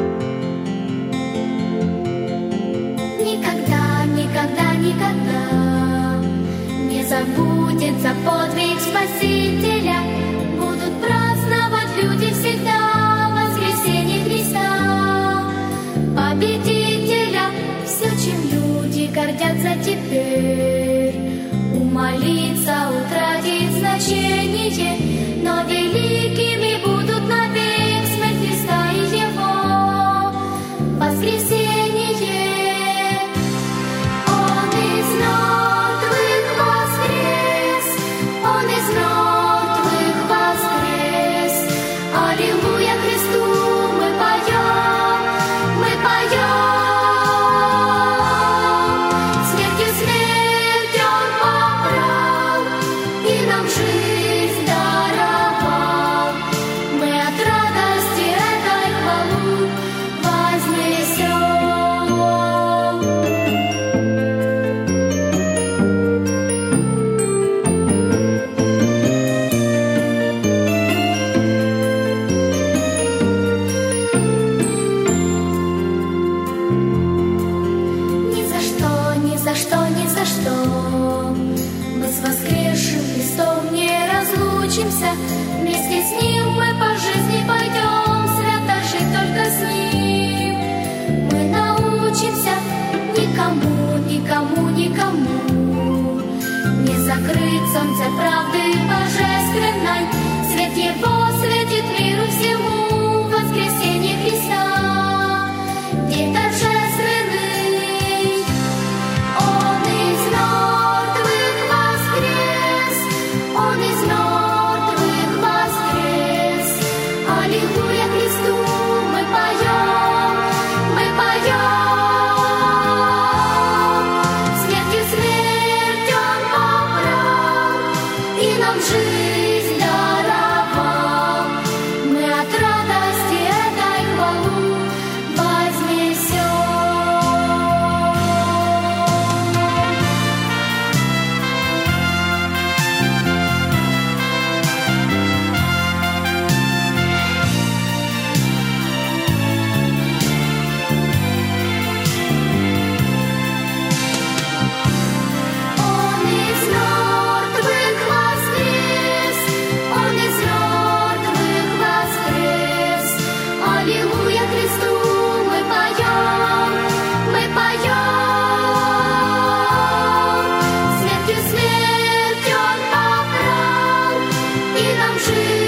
Никогда, никогда, никогда не забудется подвиг Спасителя. Будут праздновать люди всегда воскресенье Христа, победителя. Все, чем люди гордятся теперь, умолиться утратит значение, но великими будут навек смерть Христа и Его воскресенье. Он из мертвых воскрес, Он из мертвых воскрес. Аллилуйя Христу мы поем, мы поем. Смертью смерть Он побрал и нам жизнь даровал. Мы от радости этой хвалу вознесем. Ни за что, ни за что, ни за что мы с воскресшим Христом не разлучимся. Вместе с Ним мы по жизни пойдем, свято жить только с Ним. Мы научимся никому, никому, никому не закрыть солнце правды божественной. Свет Его светит миру всему, воскресенье Христа, день торжественный. Он из мертвых воскрес, Он из мертвых воскрес. Аллилуйя Христу мы поем, мы поем. Смертью смерть Он побрал и нам жизнь даровал. Мы от радости этой хвалу вознесем. Он из мертвых воскрес, Он из мертвых воскрес. Аллилуйя Христу мы поем, мы поем. Смертью смерть Он побрал и нам жизнь